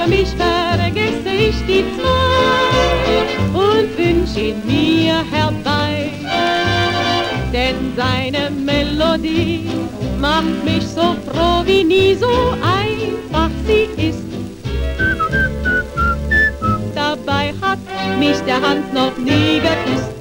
mich vergesse ich die zwei und wünsch ihn mir herbei. Denn seine Melodie macht mich so froh wie nie, so einfach sie ist. Dabei hat mich der Hans noch nie geküsst.